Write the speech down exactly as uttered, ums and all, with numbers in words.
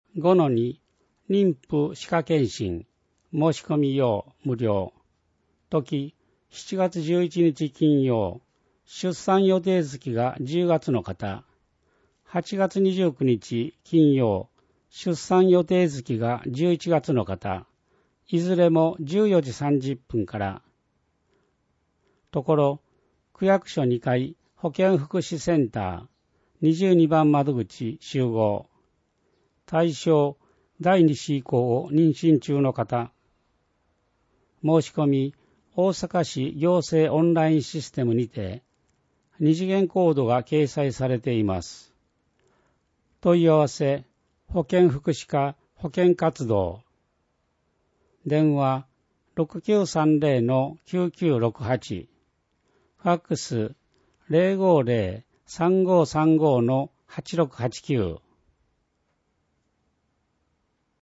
ごのに 妊婦歯科検診申し込み用無料。時しちがつじゅういちにち金曜。出産予定月がじゅうがつの方。はちがつにじゅうくにち金曜。出産予定月がじゅういちがつの方。いずれもじゅうよじさんじゅっぷんから。ところ、区役所にかい保健福祉センターにじゅうにばん窓口集合。対象だいに子以降を妊娠中の方。申し込み大阪市行政オンラインシステムにて二次元コードが掲載されています。問い合わせ保健福祉課保健活動。電話 ろくきゅうさんゼロのきゅうきゅうろくはち。ファックス ゼロごゼロさんごさんごのはちろくはちきゅう。